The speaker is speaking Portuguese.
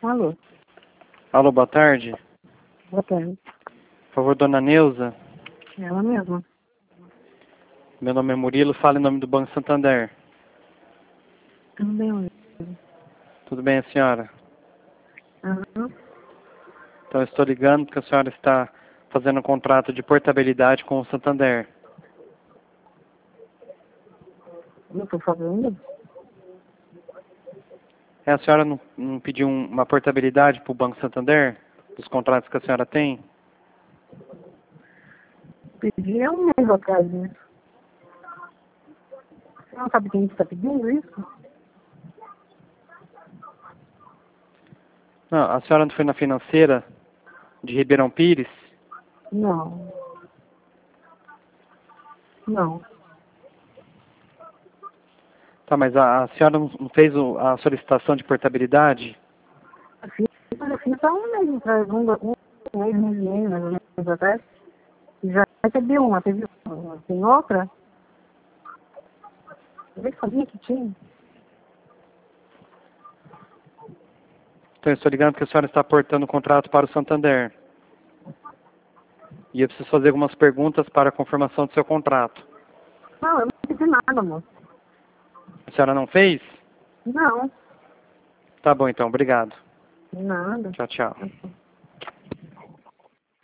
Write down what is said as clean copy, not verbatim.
Alô, Alô, boa tarde. boa tarde. Por favor, dona Neuza. Ela mesma. Meu nome é Murilo, fala em nome do Banco Santander. Tudo bem, Tudo bem, a senhora? Aham. Então, eu estou ligando porque a senhora está fazendo um contrato de portabilidade com o Santander. Eu estou fazendo? A senhora não pediu uma portabilidade para o Banco Santander? Dos contratos que a senhora tem? Pedi há um mês atrás, né? Você não sabe quem está pedindo isso? Não, a senhora não foi na financeira de Ribeirão Pires? Não. Não. Tá, mas a senhora não fez a solicitação de portabilidade? Assim, eu fiz há um mês atrás, um mês e meio, mais ou menos atrás. E já recebi uma, teve uma. Tem outra? Eu nem sabia que tinha. Então, eu estou ligando porque a senhora está aportando o contrato para o Santander. E eu preciso fazer algumas perguntas para a confirmação do seu contrato. Não, eu não pedi nada, moço. A senhora não fez? Não, Tá bom, então. Obrigado. nada. Tchau, tchau.